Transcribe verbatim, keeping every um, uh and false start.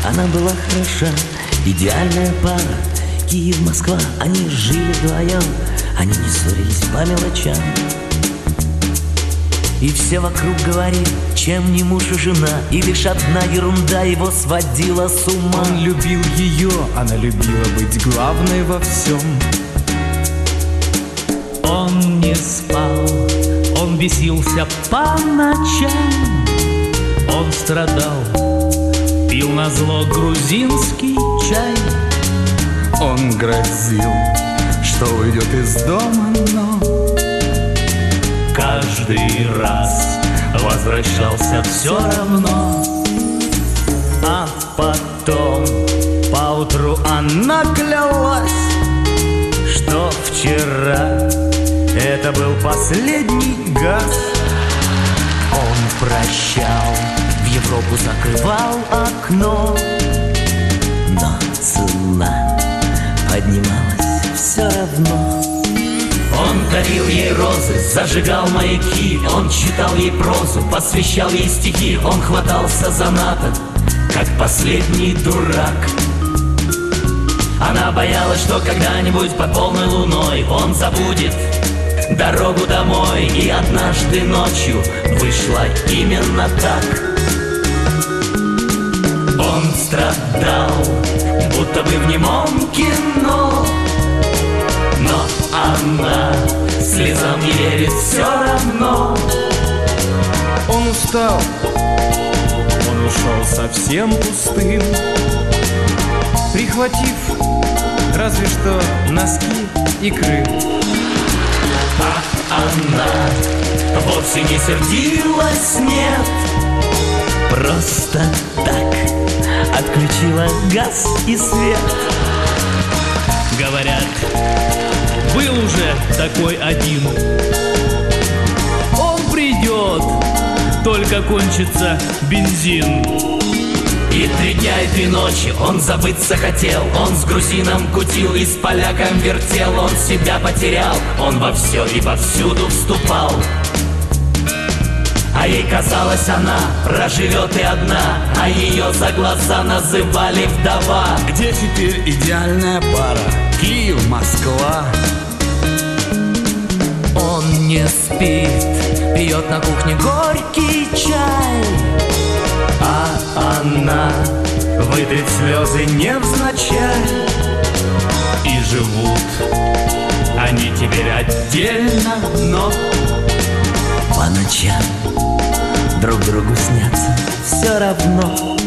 она была хороша, идеальная пара. Киев, Москва, они жили вдвоем, они не ссорились по мелочам. И все вокруг говорили, чем не муж и жена, и лишь одна ерунда его сводила с ума. Он любил ее, она любила быть главной во всем. Он не спал, он бесился по ночам, он страдал, пил назло грузинский чай. Он грозил, что уйдет из дома, но каждый раз возвращался все равно. А потом поутру она клялась, что вчера это был последний газ. Он прощал, в Европу закрывал окно, но цена поднималась все равно. Он дарил ей розы, зажигал маяки, он читал ей прозу, посвящал ей стихи. Он хватался за НАТО, как последний дурак. Она боялась, что когда-нибудь под полной луной он забудет дорогу домой. И однажды ночью вышло именно так. Он страдал, будто бы в немом кино, но она слезам не верит все равно. он устал, он ушел совсем пустым, прихватив разве что носки и Крым. А она вовсе не сердилась, нет, Просто так отключила газ и свет. говорят, был уже такой один. Он придет, только кончится бензин. И три дня и три ночи он забыться хотел. Он с грузином кутил и с поляком вертел. Он себя потерял, он во все и повсюду вступал. А ей казалось, она проживет и одна, а ее за глаза называли вдова. Где теперь идеальная пара? Киев, Москва. Он не спит, пьет на кухне горький чай, А она вытрет слезы невзначай. И живут они теперь отдельно, но по ночам друг другу снятся все равно.